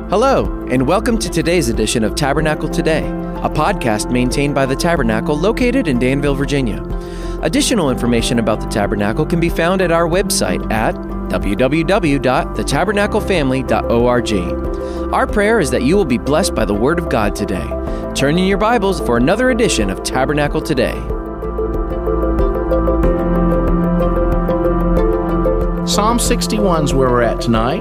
Hello, and welcome to today's edition of Tabernacle Today, a podcast maintained by the Tabernacle located in Danville, Virginia. Additional information about the Tabernacle can be found at our website at www.thetabernaclefamily.org. Our prayer is that you will be blessed by the Word of God today. Turn in your Bibles for another edition of Tabernacle Today. Psalm 61 is where we're at tonight,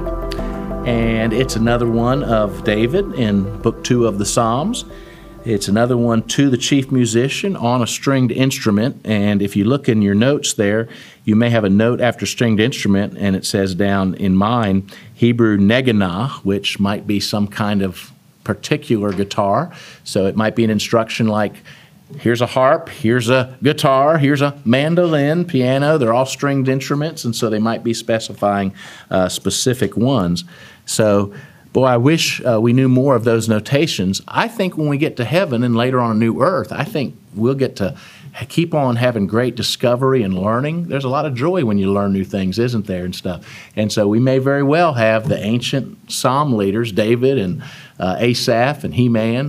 and it's another one of David in Book 2 of the Psalms. It's another one to the chief musician on a stringed instrument, and if you look in your notes there, you may have a note after stringed instrument, and it says down in mine, Hebrew neganah, which might be some kind of particular guitar. So it might be an instruction like, here's a harp, here's a guitar, here's a mandolin, piano. They're all stringed instruments, and so they might be specifying specific ones. So, boy, I wish we knew more of those notations. I think when we get to heaven and later on a new earth, I think we'll get to keep on having great discovery and learning. There's a lot of joy when you learn new things, isn't there, and stuff. And so we may very well have the ancient psalm leaders, David and Asaph and Heman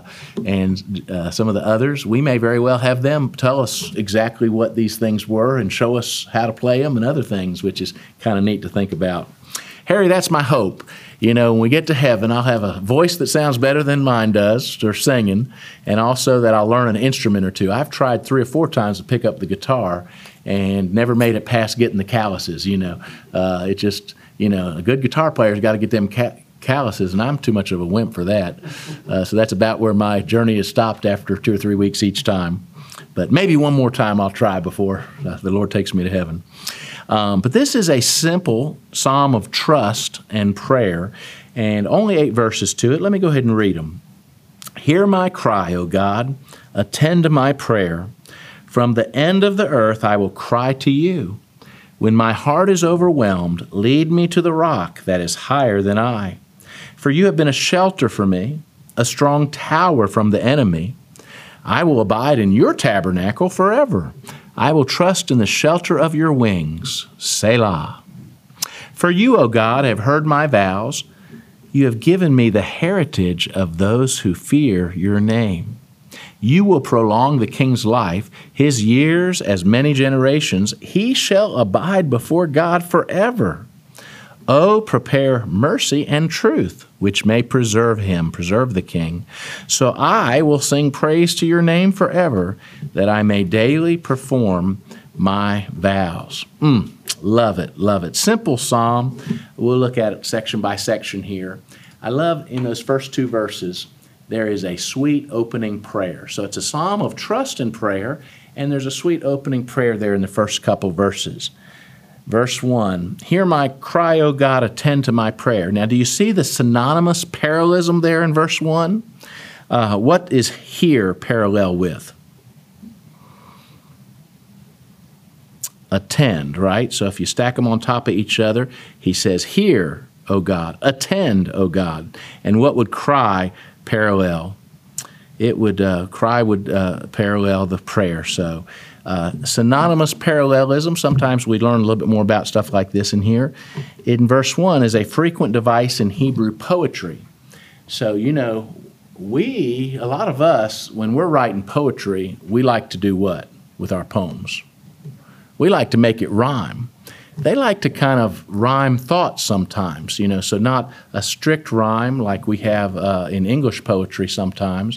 and some of the others. We may very well have them tell us exactly what these things were and show us how to play them and other things, which is kind of neat to think about. Harry, that's my hope. You know, when we get to heaven, I'll have a voice that sounds better than mine does, or singing, and also that I'll learn an instrument or two. I've tried 3 or 4 times to pick up the guitar and never made it past getting the calluses, you know. It just, you know, a good guitar player's got to get them calluses, and I'm too much of a wimp for that. So that's about where my journey has stopped after 2 or 3 weeks each time. But maybe one more time I'll try before the Lord takes me to heaven. But this is a simple psalm of trust and prayer, and only 8 verses to it. Let me go ahead and read them. Hear my cry, O God, attend to my prayer. From the end of the earth I will cry to you. When my heart is overwhelmed, lead me to the rock that is higher than I. For you have been a shelter for me, a strong tower from the enemy. I will abide in your tabernacle forever. I will trust in the shelter of your wings. Selah. For you, O God, have heard my vows. You have given me the heritage of those who fear your name. You will prolong the king's life, his years as many generations. He shall abide before God forever. Oh, prepare mercy and truth, which may preserve him, preserve the king. So I will sing praise to your name forever, that I may daily perform my vows. Love it, love it. Simple psalm. We'll look at it section by section here. I love in those first 2 verses, there is a sweet opening prayer. So it's a psalm of trust and prayer, and there's a sweet opening prayer there in the first couple verses. Verse 1, hear my cry, O God, attend to my prayer. Now, do you see the synonymous parallelism there in verse 1? What is hear parallel with? Attend, right? So if you stack them on top of each other, he says, hear, O God, attend, O God. And what would cry parallel? It would, cry would parallel the prayer, so... synonymous parallelism. Sometimes we learn a little bit more about stuff like this in here. In verse 1 is a frequent device in Hebrew poetry. So, you know, a lot of us, when we're writing poetry, we like to do what with our poems? We like to make it rhyme. They like to kind of rhyme thoughts sometimes, you know, so not a strict rhyme like we have in English poetry sometimes.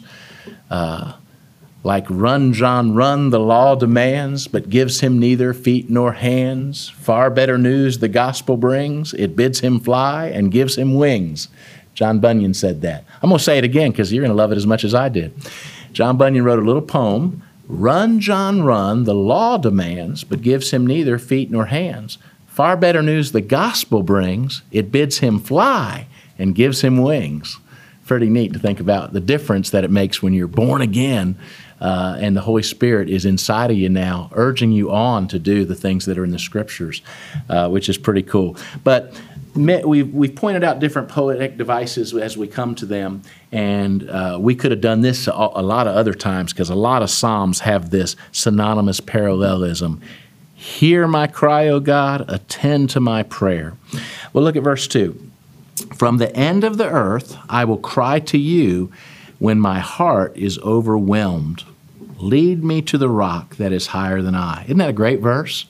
Like run, John, run, the law demands, but gives him neither feet nor hands. Far better news the gospel brings. It bids him fly and gives him wings. John Bunyan said that. I'm going to say it again because you're going to love it as much as I did. John Bunyan wrote a little poem. Run, John, run, the law demands, but gives him neither feet nor hands. Far better news the gospel brings. It bids him fly and gives him wings. Pretty neat to think about the difference that it makes when you're born again and the Holy Spirit is inside of you now, urging you on to do the things that are in the Scriptures, which is pretty cool. But we've pointed out different poetic devices as we come to them, and we could have done this a lot of other times because a lot of Psalms have this synonymous parallelism. Hear my cry, O God, attend to my prayer. Well, look at verse 2. From the end of the earth I will cry to you when my heart is overwhelmed. Lead me to the rock that is higher than I. Isn't that a great verse?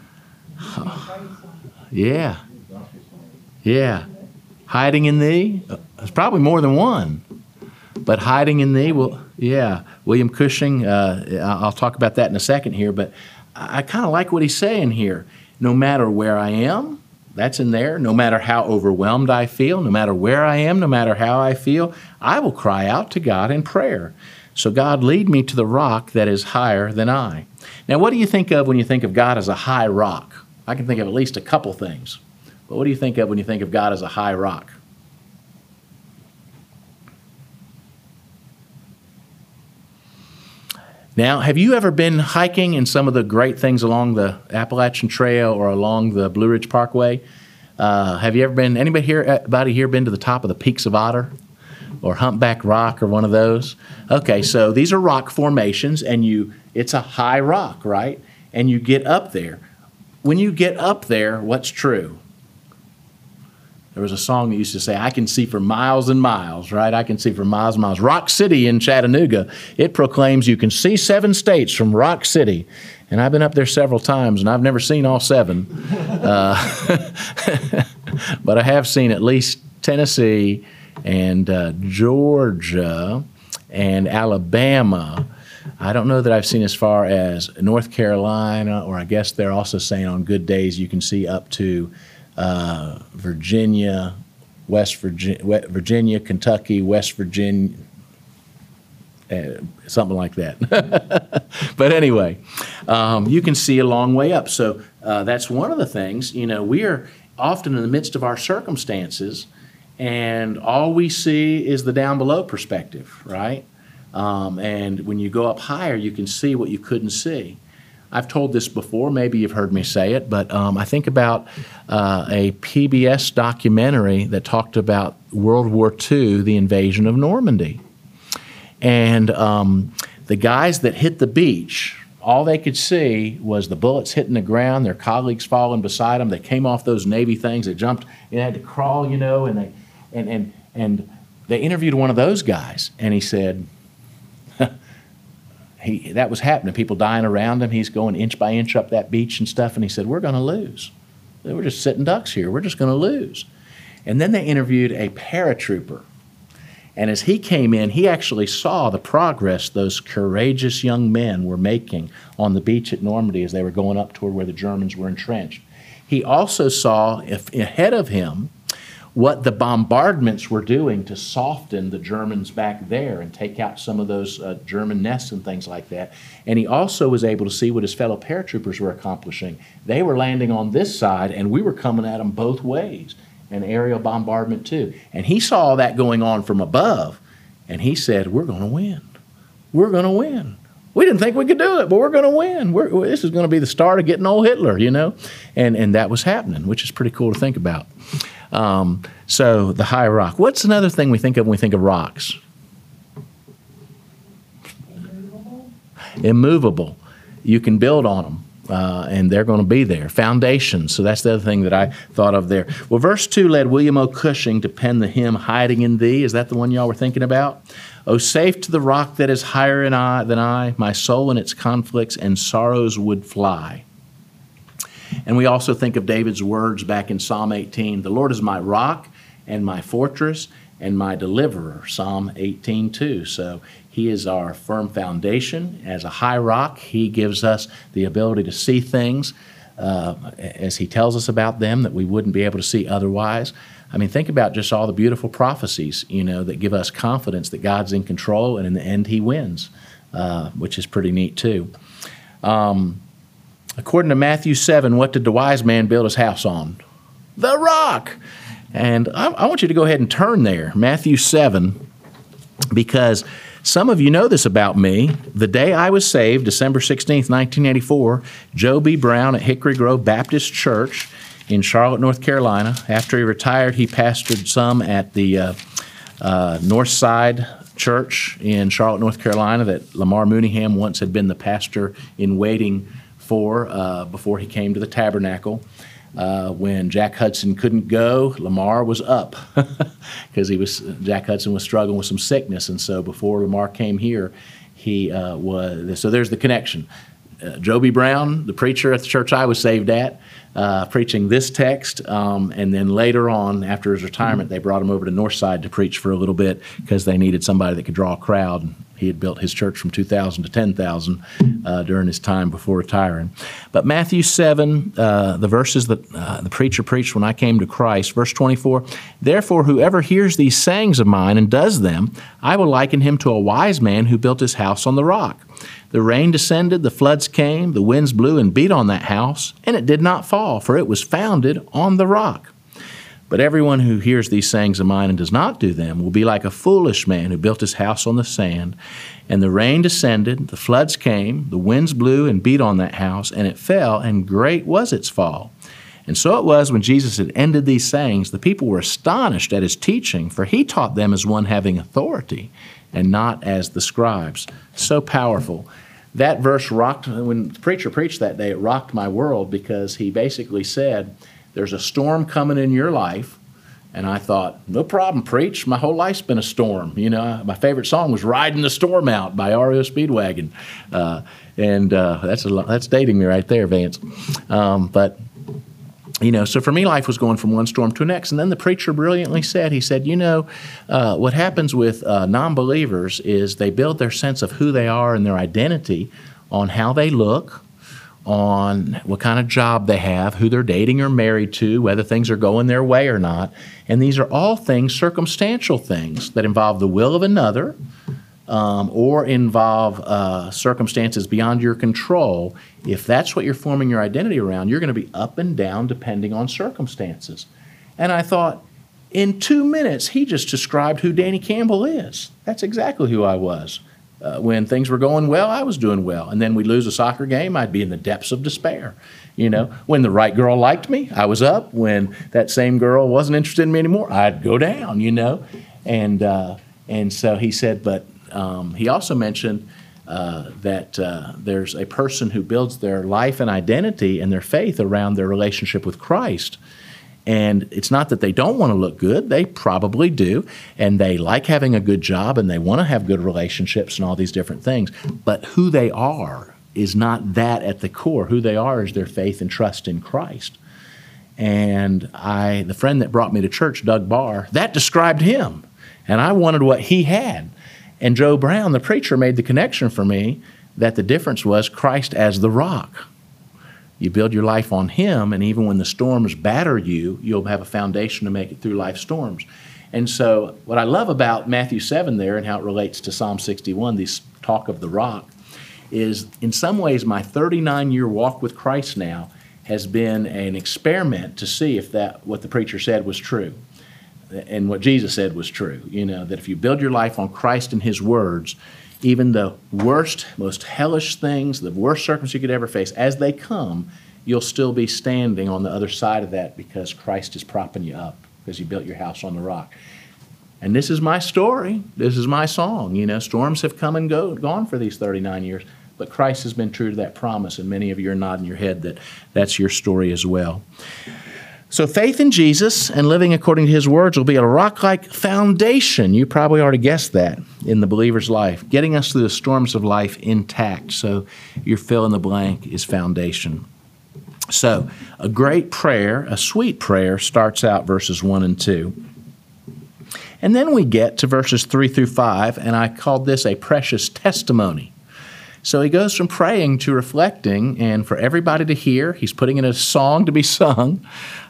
Yeah. Yeah. Hiding in thee. There's probably more than one. But hiding in thee, well, yeah. William Cushing, I'll talk about that in a second here, but I kind of like what he's saying here. No matter where I am, that's in there. No matter how overwhelmed I feel, no matter where I am, no matter how I feel, I will cry out to God in prayer. So God, lead me to the rock that is higher than I. Now, what do you think of when you think of God as a high rock? I can think of at least a couple things. But what do you think of when you think of God as a high rock? Now, have you ever been hiking in some of the great things along the Appalachian Trail or along the Blue Ridge Parkway? Have you ever been, anybody here been to the top of the Peaks of Otter or Humpback Rock or one of those? Okay, so these are rock formations, and it's a high rock, right? And you get up there. When you get up there, what's true? There was a song that used to say, I can see for miles and miles, right? I can see for miles and miles. Rock City in Chattanooga, it proclaims you can see 7 states from Rock City. And I've been up there several times, and I've never seen all 7. But I have seen at least Tennessee and Georgia and Alabama. I don't know that I've seen as far as North Carolina, or I guess they're also saying on good days you can see up to Virginia, Virginia, Kentucky, West Virginia, something like that. But anyway, you can see a long way up. So that's one of the things, we are often in the midst of our circumstances, and all we see is the down below perspective, right? And when you go up higher, you can see what you couldn't see. I've told this before, maybe you've heard me say it, but I think about a PBS documentary that talked about World War II, the invasion of Normandy. And the guys that hit the beach, all they could see was the bullets hitting the ground, their colleagues falling beside them. They came off those Navy things, they jumped, they had to crawl, and they interviewed one of those guys, and he said, that was happening, people dying around him. He's going inch by inch up that beach and stuff, and he said, we're going to lose. We're just sitting ducks here. We're just going to lose. And then they interviewed a paratrooper. And as he came in, he actually saw the progress those courageous young men were making on the beach at Normandy as they were going up toward where the Germans were entrenched. He also saw ahead of him what the bombardments were doing to soften the Germans back there and take out some of those German nests and things like that. And he also was able to see what his fellow paratroopers were accomplishing. They were landing on this side, and we were coming at them both ways, and aerial bombardment too. And he saw that going on from above, and he said, we're going to win. We're going to win. We didn't think we could do it, but we're going to win. This is going to be the start of getting old Hitler, And that was happening, which is pretty cool to think about. So the high rock. What's another thing we think of when we think of rocks? Immovable. You can build on them, and they're going to be there. Foundations. So that's the other thing that I thought of there. Well, verse 2 led William O. Cushing to pen the hymn Hiding in Thee. Is that the one y'all were thinking about? Oh, safe to the rock that is higher than I, my soul in its conflicts and sorrows would fly. And we also think of David's words back in Psalm 18. The Lord is my rock and my fortress and my deliverer, Psalm 18:2. So he is our firm foundation. As a high rock, he gives us the ability to see things as he tells us about them that we wouldn't be able to see otherwise. I mean, think about just all the beautiful prophecies, that give us confidence that God's in control, and in the end he wins, which is pretty neat too. According to Matthew 7, what did the wise man build his house on? The rock. And I want you to go ahead and turn there, Matthew 7, because some of you know this about me. The day I was saved, December 16th, 1984, Joe B. Brown at Hickory Grove Baptist Church in Charlotte, North Carolina. After he retired, he pastored some at the North Side Church in Charlotte, North Carolina that Lamar Mooneyham once had been the pastor in waiting for before he came to the Tabernacle. When Jack Hudson couldn't go, Lamar was up because Jack Hudson was struggling with some sickness, and so before Lamar came here, he was. So there's the connection. Joby Brown, the preacher at the church I was saved at, preaching this text, and then later on, after his retirement, they brought him over to Northside to preach for a little bit because they needed somebody that could draw a crowd. He had built his church from 2,000 to 10,000 during his time before retiring. But Matthew 7, the verses that the preacher preached when I came to Christ, verse 24, "Therefore whoever hears these sayings of mine and does them, I will liken him to a wise man who built his house on the rock. The rain descended, the floods came, the winds blew and beat on that house, and it did not fall, for it was founded on the rock. But everyone who hears these sayings of mine and does not do them will be like a foolish man who built his house on the sand. And the rain descended, the floods came, the winds blew and beat on that house, and it fell, and great was its fall. And so it was when Jesus had ended these sayings, the people were astonished at his teaching, for he taught them as one having authority, and not as the scribes." So powerful. That verse rocked, when the preacher preached that day, it rocked my world because he basically said, there's a storm coming in your life. And I thought, no problem, preach. My whole life's been a storm. You know, my favorite song was Riding the Storm Out by REO Speedwagon. That's dating me right there, Vance. But you know, so for me, life was going from one storm to the next. And then the preacher brilliantly said, he said, what happens with non-believers is they build their sense of who they are and their identity on how they look, on what kind of job they have, who they're dating or married to, whether things are going their way or not. And these are all things, circumstantial things that involve the will of another, or involve circumstances beyond your control. If that's what you're forming your identity around, you're going to be up and down depending on circumstances. And I thought, in 2 minutes, he just described who Danny Campbell is. That's exactly who I was. When things were going well, I was doing well. And then we'd lose a soccer game, I'd be in the depths of despair. You know, when the right girl liked me, I was up. When that same girl wasn't interested in me anymore, I'd go down, you know. And so he said, but he also mentioned that there's a person who builds their life and identity and their faith around their relationship with Christ. And it's not that they don't want to look good. They probably do. And they like having a good job and they want to have good relationships and all these different things. But who they are is not that at the core. Who they are is their faith and trust in Christ. And the friend that brought me to church, Doug Barr, that described him. And I wanted what he had. And Joe Brown, the preacher, made the connection for me that the difference was Christ as the rock. You build your life on him, and even when the storms batter you, you'll have a foundation to make it through life's storms. And so what I love about Matthew 7 there and how it relates to Psalm 61, this talk of the rock, is in some ways my 39-year walk with Christ now has been an experiment to see if what the preacher said was true and what Jesus said was true. You know, that if you build your life on Christ and his words, even the worst, most hellish things, the worst circumstances you could ever face, as they come, you'll still be standing on the other side of that because Christ is propping you up because you built your house on the rock. And this is my story. This is my song. You know, storms have come and gone for these 39 years, but Christ has been true to that promise, and many of you are nodding your head that that's your story as well. So faith in Jesus and living according to his words will be a rock-like foundation. You probably already guessed that in the believer's life, getting us through the storms of life intact. So your fill in the blank is foundation. So a great prayer, a sweet prayer, starts out verses 1 and 2. And then we get to verses 3 through 5, and I called this a precious testimony. So he goes from praying to reflecting, and for everybody to hear, he's putting in a song to be sung.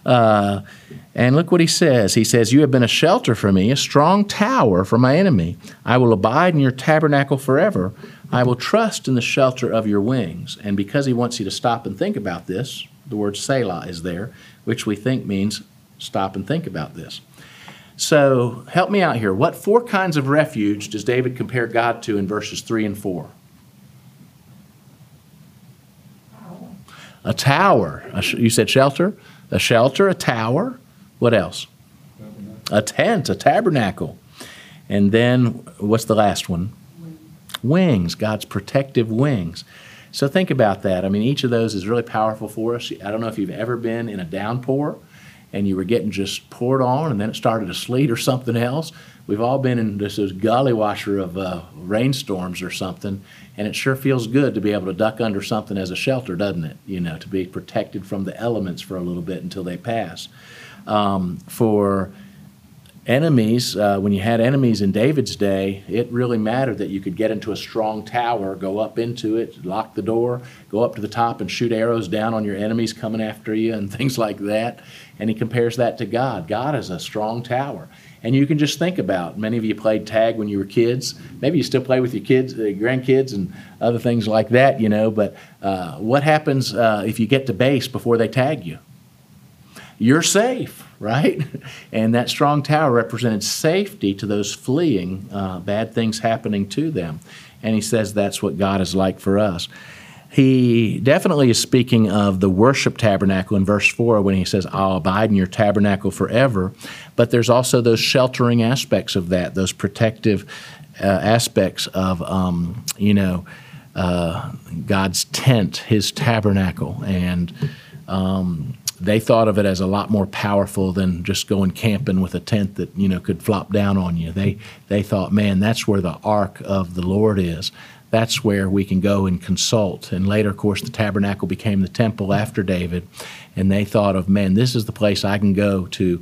And look what he says. He says, "You have been a shelter for me, a strong tower for my enemy. I will abide in your tabernacle forever. I will trust in the shelter of your wings." And because he wants you to stop and think about this, the word Selah is there, which we think means stop and think about this. So help me out here. What 4 kinds of refuge does David compare God to in verses 3 and 4? A tower. You said shelter? A shelter, a tower. What else? A tent, a tabernacle. And then what's the last one? Wings, God's protective wings. So think about that. I mean, each of those is really powerful for us. I don't know if you've ever been in a downpour and you were getting just poured on and then it started to sleet or something else. We've all been in this gully washer of rainstorms or something, and it sure feels good to be able to duck under something as a shelter, doesn't it? You know, to be protected from the elements for a little bit until they pass. For enemies, when you had enemies in David's day, it really mattered that you could get into a strong tower, go up into it, lock the door, go up to the top and shoot arrows down on your enemies coming after you and things like that. And he compares that to God. God is a strong tower. And you can just think about, many of you played tag when you were kids. Maybe you still play with your kids, grandkids, and other things like that, you know. But what happens if you get to base before they tag you? You're safe, right? And that strong tower represented safety to those fleeing bad things happening to them. And he says that's what God is like for us. He definitely is speaking of the worship tabernacle in verse 4 when he says, I'll abide in your tabernacle forever. But there's also those sheltering aspects of that, those protective aspects of, God's tent, his tabernacle. And they thought of it as a lot more powerful than just going camping with a tent that, could flop down on you. They thought, man, that's where the ark of the Lord is. That's where we can go and consult. And later, of course, the tabernacle became the temple after David. And they thought of, man, this is the place I can go to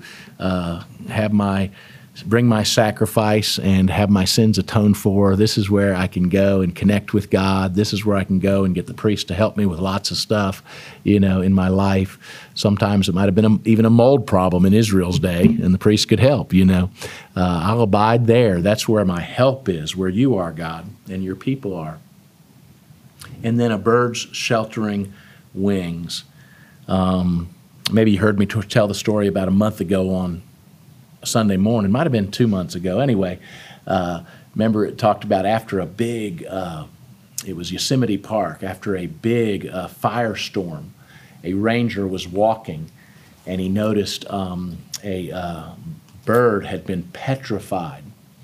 bring my sacrifice and have my sins atoned for. This is where I can go and connect with God. This is where I can go and get the priest to help me with lots of stuff, in my life. Sometimes it might have been even a mold problem in Israel's day, and the priest could help, I'll abide there. That's where my help is, where you are, God, and your people are. And then a bird's sheltering wings. Maybe you heard me tell the story about a month ago on Sunday morning. Might have been 2 months ago. Anyway, remember it talked about after a big, it was Yosemite Park, after a big firestorm, a ranger was walking and he noticed a bird had been petrified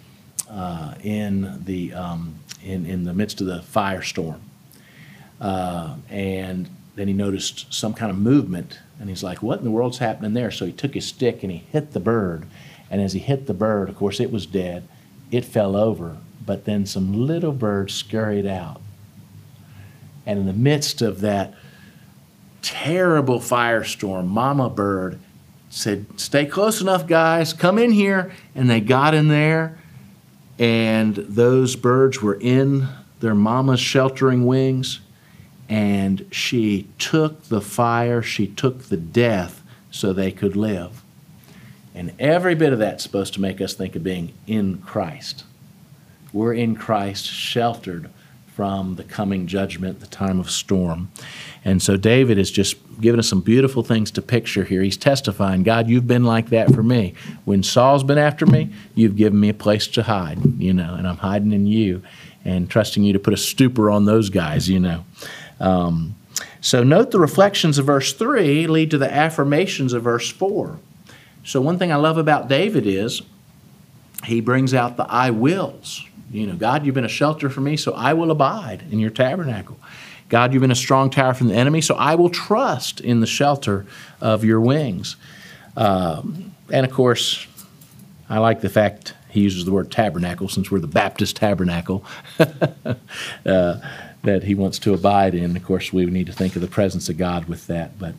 in the midst of the firestorm. And then he noticed some kind of movement, and he's like, what in the world's happening there? So he took his stick and he hit the bird. And as he hit the bird, of course, it was dead. It fell over, but then some little birds scurried out. And in the midst of that terrible firestorm, Mama Bird said, stay close enough, guys. Come in here. And they got in there, and those birds were in their mama's sheltering wings. And she took the fire, she took the death so they could live. And every bit of that's supposed to make us think of being in Christ. We're in Christ, sheltered from the coming judgment, the time of storm. And so David is just giving us some beautiful things to picture here. He's testifying, God, you've been like that for me. When Saul's been after me, you've given me a place to hide, and I'm hiding in you and trusting you to put a stupor on those guys, So note the reflections of verse 3 lead to the affirmations of verse 4. So one thing I love about David is he brings out the I wills. God, you've been a shelter for me, so I will abide in your tabernacle. God, you've been a strong tower from the enemy, so I will trust in the shelter of your wings. And of course, I like the fact he uses the word tabernacle, since we're the Baptist tabernacle. That he wants to abide in. Of course, we need to think of the presence of God with that. But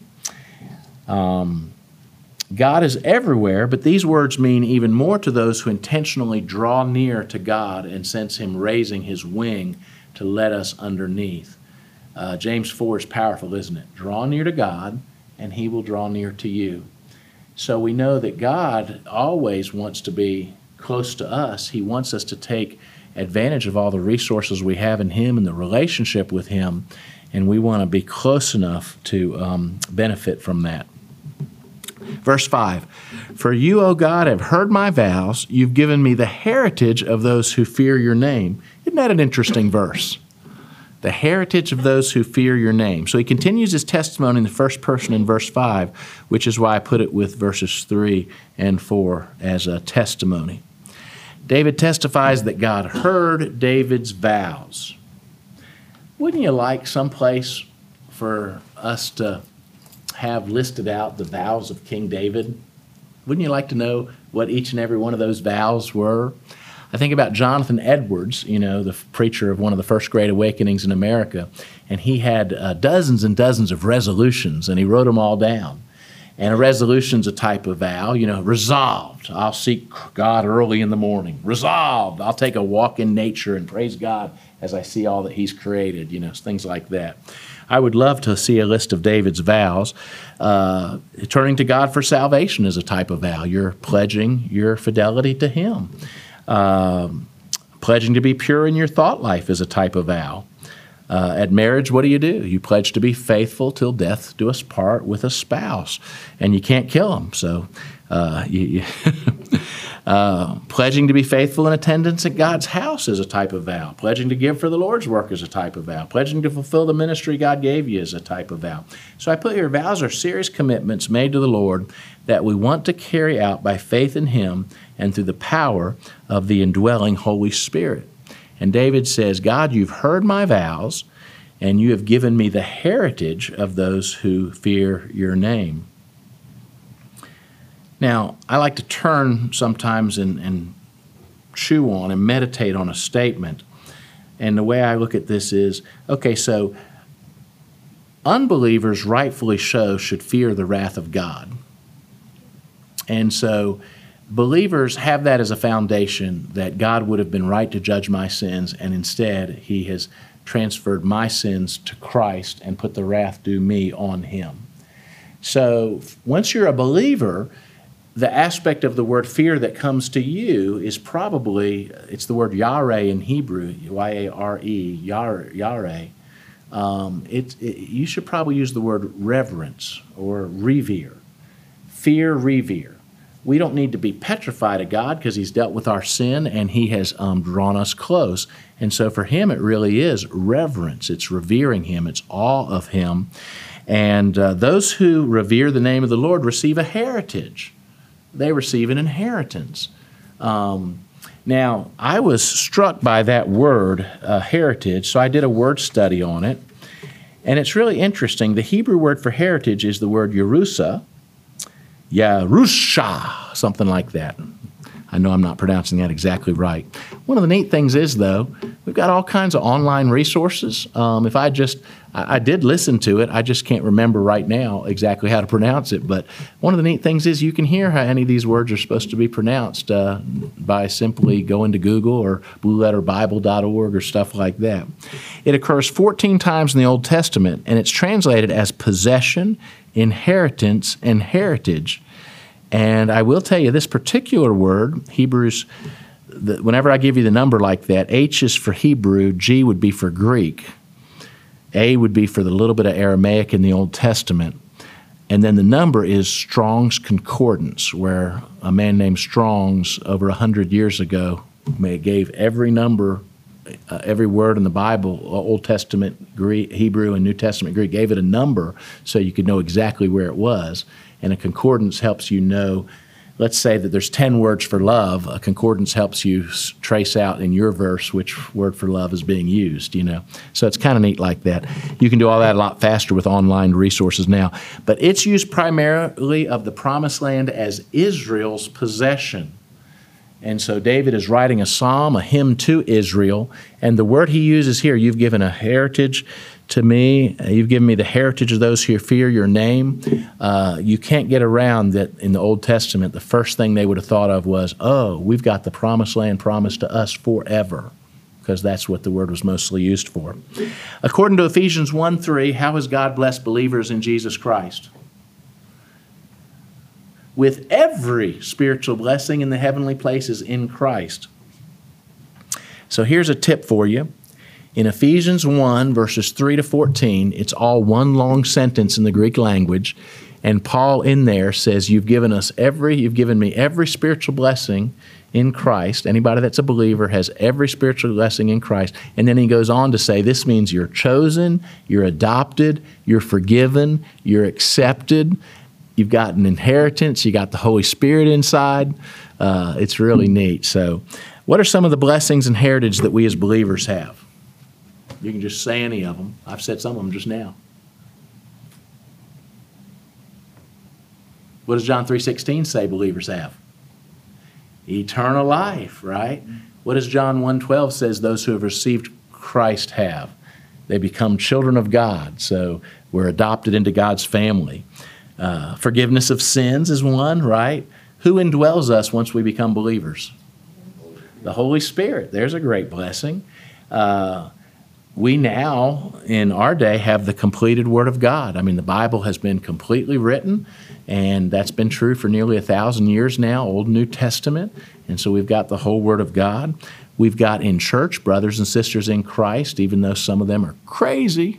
God is everywhere, but these words mean even more to those who intentionally draw near to God and sense him raising his wing to let us underneath. James 4 is powerful, isn't it? Draw near to God, and he will draw near to you. So we know that God always wants to be close to us. He wants us to take advantage of all the resources we have in him and the relationship with him, and we want to be close enough to benefit from that. Verse 5, for you, O God, have heard my vows. You've given me the heritage of those who fear your name. Isn't that an interesting verse? The heritage of those who fear your name. So he continues his testimony in the first person in verse 5, which is why I put it with verses 3 and 4 as a testimony. David testifies that God heard David's vows. Wouldn't you like someplace for us to have listed out the vows of King David? Wouldn't you like to know what each and every one of those vows were? I think about Jonathan Edwards, the preacher of one of the first Great Awakenings in America, and he had dozens and dozens of resolutions, and he wrote them all down. And a resolution's a type of vow, resolved, I'll seek God early in the morning. Resolved, I'll take a walk in nature and praise God as I see all that He's created, things like that. I would love to see a list of David's vows. Turning to God for salvation is a type of vow. You're pledging your fidelity to Him. Pledging to be pure in your thought life is a type of vow. At marriage, what do? You pledge to be faithful till death do us part with a spouse, and you can't kill them. So, pledging to be faithful in attendance at God's house is a type of vow. Pledging to give for the Lord's work is a type of vow. Pledging to fulfill the ministry God gave you is a type of vow. So I put here, vows are serious commitments made to the Lord that we want to carry out by faith in Him and through the power of the indwelling Holy Spirit. And David says, God, you've heard my vows, and you have given me the heritage of those who fear your name. Now, I like to turn sometimes and chew on and meditate on a statement. And the way I look at this is, okay, so unbelievers rightfully so should fear the wrath of God. And so believers have that as a foundation, that God would have been right to judge my sins, and instead He has transferred my sins to Christ and put the wrath due me on Him. So once you're a believer, the aspect of the word fear that comes to you is probably, it's the word yareh in Hebrew, Y-A-R-E, yareh. You should probably use the word reverence or revere. Fear, revere. We don't need to be petrified of God because He's dealt with our sin and He has drawn us close. And so for Him, it really is reverence. It's revering Him. It's awe of Him. And those who revere the name of the Lord receive a heritage. They receive an inheritance. Now, I was struck by that word, heritage, so I did a word study on it. And it's really interesting. The Hebrew word for heritage is the word Yerusha, something like that. I know I'm not pronouncing that exactly right. One of the neat things is, though, we've got all kinds of online resources. I did listen to it. I just can't remember right now exactly how to pronounce it. But one of the neat things is you can hear how any of these words are supposed to be pronounced by simply going to Google or blueletterbible.org or stuff like that. It occurs 14 times in the Old Testament, and it's translated as possession, inheritance, and heritage. And I will tell you, this particular word, Hebrews, whenever I give you the number like that, H is for Hebrew, G would be for Greek, A would be for the little bit of Aramaic in the Old Testament, and then the number is Strong's Concordance, where a man named Strong's over 100 years ago gave every number, every word in the Bible, Old Testament Greek, Hebrew and New Testament Greek, gave it a number so you could know exactly where it was. And a concordance helps you know, let's say that there's 10 words for love. A concordance helps you trace out in your verse which word for love is being used, So it's kind of neat like that. You can do all that a lot faster with online resources now. But it's used primarily of the Promised Land as Israel's possession. And so David is writing a psalm, a hymn to Israel, and the word he uses here, you've given a heritage to me. You've given me the heritage of those who fear your name. You can't get around that in the Old Testament, the first thing they would have thought of was, oh, we've got the promised land promised to us forever, because that's what the word was mostly used for. According to Ephesians 1:3, how has God blessed believers in Jesus Christ? With every spiritual blessing in the heavenly places in Christ. So here's a tip for you. In Ephesians 1, verses 3 to 14, it's all one long sentence in the Greek language, and Paul in there says, you've given me every spiritual blessing in Christ. Anybody that's a believer has every spiritual blessing in Christ. And then he goes on to say, this means you're chosen, you're adopted, you're forgiven, you're accepted, you've got an inheritance, you got the Holy Spirit inside. It's really neat. So what are some of the blessings and heritage that we as believers have? You can just say any of them. I've said some of them just now. What does John 3:16 say believers have? Eternal life, right? What does John 1:12 says those who have received Christ have? They become children of God, so we're adopted into God's family. Forgiveness of sins is one, right? Who indwells us once we become believers? The Holy Spirit. There's a great blessing. We now, in our day, have the completed Word of God. I mean, the Bible has been completely written, and that's been true for nearly 1,000 years now, Old and New Testament. And so we've got the whole Word of God. We've got in church brothers and sisters in Christ, even though some of them are crazy.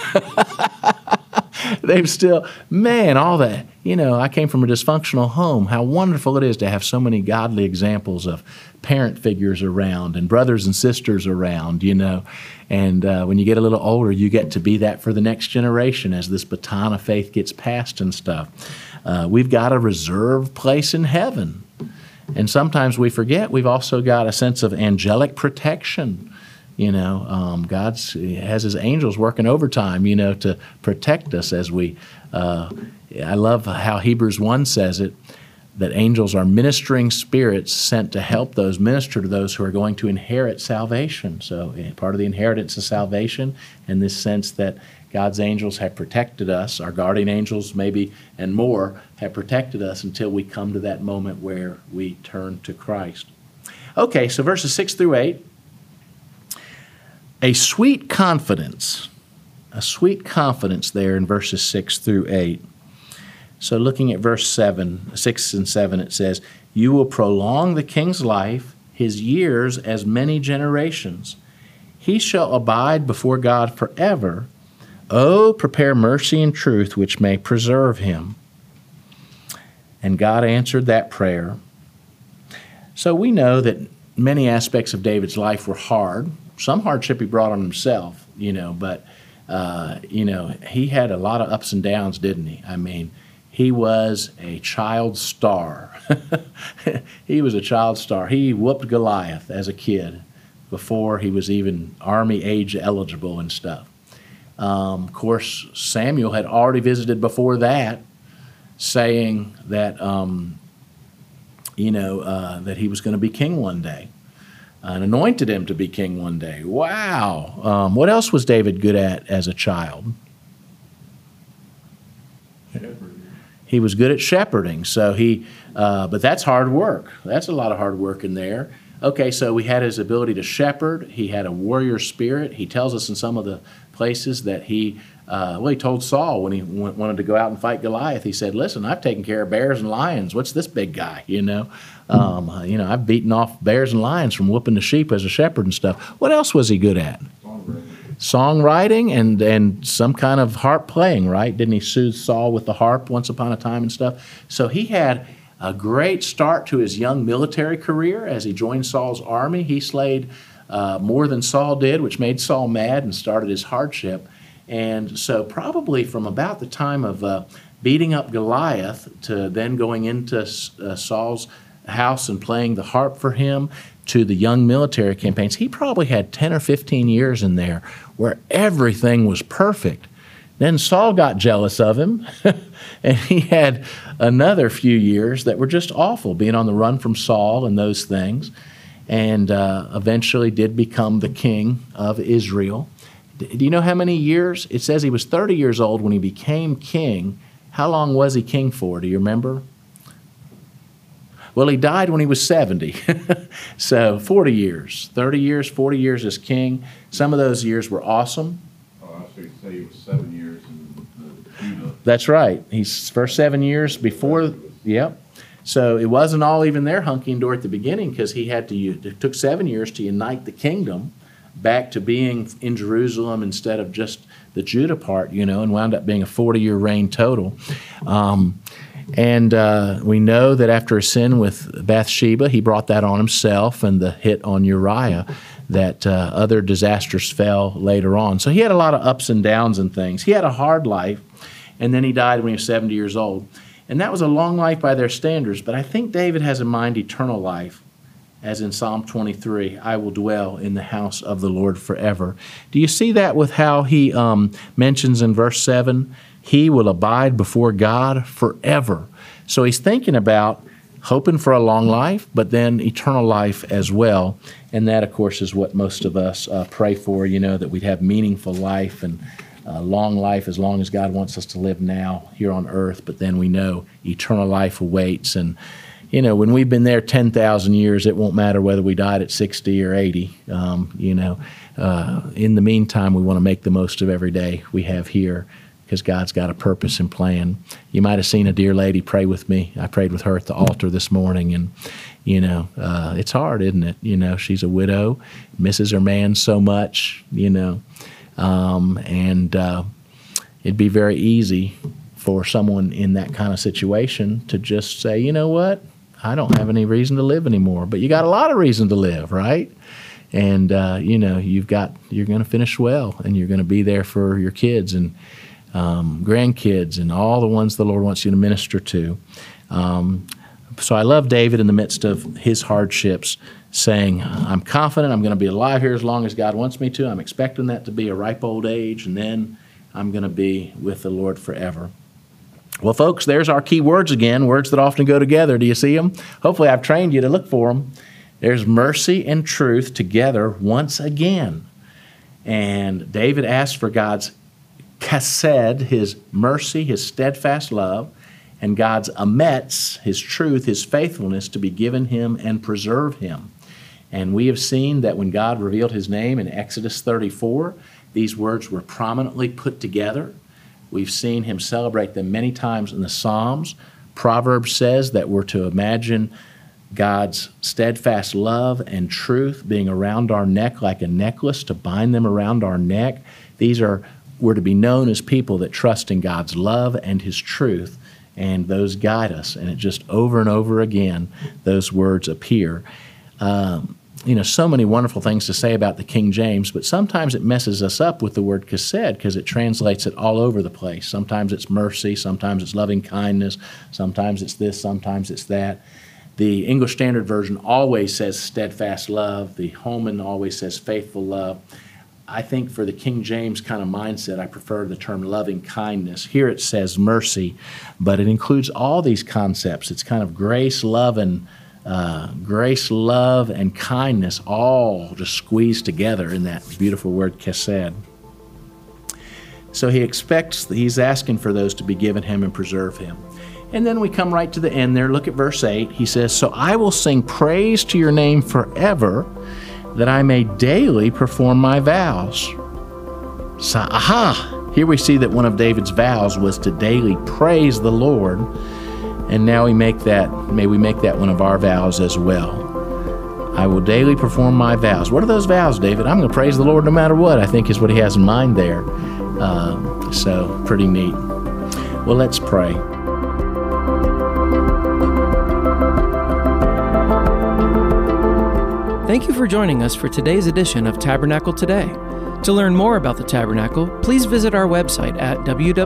They've still, man, all that. You know, I came from a dysfunctional home. How wonderful it is to have so many godly examples of parent figures around and brothers and sisters around, you know. And when you get a little older, you get to be that for the next generation as this baton of faith gets passed and stuff. We've got a reserved place in heaven. And sometimes we forget we've also got a sense of angelic protection. You know, God has His angels working overtime, you know, to protect us as we, I love how Hebrews 1 says it, that angels are ministering spirits sent to help those, minister to those who are going to inherit salvation. So part of the inheritance of salvation in this sense that God's angels have protected us, our guardian angels maybe and more have protected us until we come to that moment where we turn to Christ. Okay, so verses 6 through 8. A sweet confidence there in verses 6 through 8. So looking at verse 6 and 7, it says, "You will prolong the king's life, his years as many generations. He shall abide before God forever. Oh, prepare mercy and truth, which may preserve him." And God answered that prayer. So we know that many aspects of David's life were hard. Some hardship he brought on himself, you know, but, you know, he had a lot of ups and downs, didn't he? I mean, he was a child star. He was a child star. He whooped Goliath as a kid before he was even army age eligible and stuff. Of course, Samuel had already visited before that, saying that, that he was going to be king one day. And anointed him to be king one day. Wow. What else was David good at as a child? Shepherding. He was good at shepherding. So but that's hard work. That's a lot of hard work in there. Okay, so we had his ability to shepherd. He had a warrior spirit. He tells us in some of the places that he told Saul when he wanted to go out and fight Goliath, he said, "Listen, I've taken care of bears and lions. What's this big guy, you know? I've beaten off bears and lions from whooping the sheep as a shepherd and stuff." What else was he good at? Songwriting and some kind of harp playing, right? Didn't he soothe Saul with the harp once upon a time and stuff? So he had a great start to his young military career as he joined Saul's army. He slayed more than Saul did, which made Saul mad and started his hardship. And so probably from about the time of beating up Goliath to then going into Saul's house and playing the harp for him to the young military campaigns, he probably had 10 or 15 years in there where everything was perfect. Then Saul got jealous of him, and he had another few years that were just awful, being on the run from Saul and those things, and eventually did become the king of Israel. Do you know how many years? It says he was 30 years old when he became king. How long was he king for? Do you remember? Well, he died when he was 70. So 40 years. 30 years, 40 years as king. Some of those years were awesome. Oh, I should say it was 7 years in Judah. That's right. His first 7 years before, yep. So it wasn't all even there hunky and dory at the beginning because it took 7 years to unite the kingdom back to being in Jerusalem instead of just the Judah part, and wound up being a 40-year reign total. And we know that after a sin with Bathsheba, he brought that on himself, and the hit on Uriah, that other disasters fell later on. So he had a lot of ups and downs and things. He had a hard life, and then he died when he was 70 years old. And that was a long life by their standards, but I think David has in mind eternal life. as in Psalm 23, I will dwell in the house of the Lord forever. Do you see that with how he mentions in verse 7, he will abide before God forever. So he's thinking about hoping for a long life, but then eternal life as well. And that, of course, is what most of us pray for, that we'd have meaningful life and long life as long as God wants us to live now here on earth. But then we know eternal life awaits. And, when we've been there 10,000 years, it won't matter whether we died at 60 or 80. In the meantime, we want to make the most of every day we have here, because God's got a purpose and plan. You might have seen a dear lady pray with me. I prayed with her at the altar this morning, and, it's hard, isn't it? She's a widow, misses her man so much, and it'd be very easy for someone in that kind of situation to just say, you know what, I don't have any reason to live anymore. But you got a lot of reason to live, right? And, you're going to finish well, and you're going to be there for your kids and grandkids and all the ones the Lord wants you to minister to. So I love David in the midst of his hardships saying, I'm confident I'm going to be alive here as long as God wants me to. I'm expecting that to be a ripe old age, and then I'm going to be with the Lord forever. Well, folks, there's our key words again, words that often go together. Do you see them? Hopefully I've trained you to look for them. There's mercy and truth together once again. And David asked for God's chesed, his mercy, his steadfast love, and God's emetz, his truth, his faithfulness, to be given him and preserve him. And we have seen that when God revealed his name in Exodus 34, these words were prominently put together. We've seen him celebrate them many times in the Psalms. Proverbs says that we're to imagine God's steadfast love and truth being around our neck like a necklace, to bind them around our neck. We're to be known as people that trust in God's love and his truth, and those guide us. And it just over and over again, those words appear. So many wonderful things to say about the King James, but sometimes it messes us up with the word chesed because it translates it all over the place. Sometimes it's mercy, sometimes it's loving kindness, sometimes it's this, sometimes it's that. The English Standard Version always says steadfast love. The Holman always says faithful love. I think for the King James kind of mindset, I prefer the term loving kindness. Here it says mercy, but it includes all these concepts. It's kind of grace, love, and kindness all just squeezed together in that beautiful word chesed. So he's asking for those to be given him and preserve him. And then we come right to the end there. Look at verse 8. He says, so I will sing praise to your name forever, that I may daily perform my vows. So, here we see that one of David's vows was to daily praise the Lord. And now may we make that one of our vows as well. I will daily perform my vows. What are those vows, David? I'm going to praise the Lord no matter what, I think is what he has in mind there. So pretty neat. Well, let's pray. Thank you for joining us for today's edition of Tabernacle Today. To learn more about the Tabernacle, please visit our website at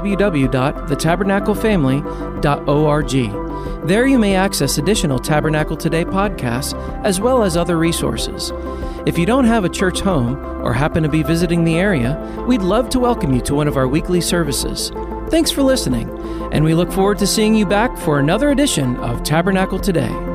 www.thetabernaclefamily.org. There you may access additional Tabernacle Today podcasts, as well as other resources. If you don't have a church home or happen to be visiting the area, we'd love to welcome you to one of our weekly services. Thanks for listening, and we look forward to seeing you back for another edition of Tabernacle Today.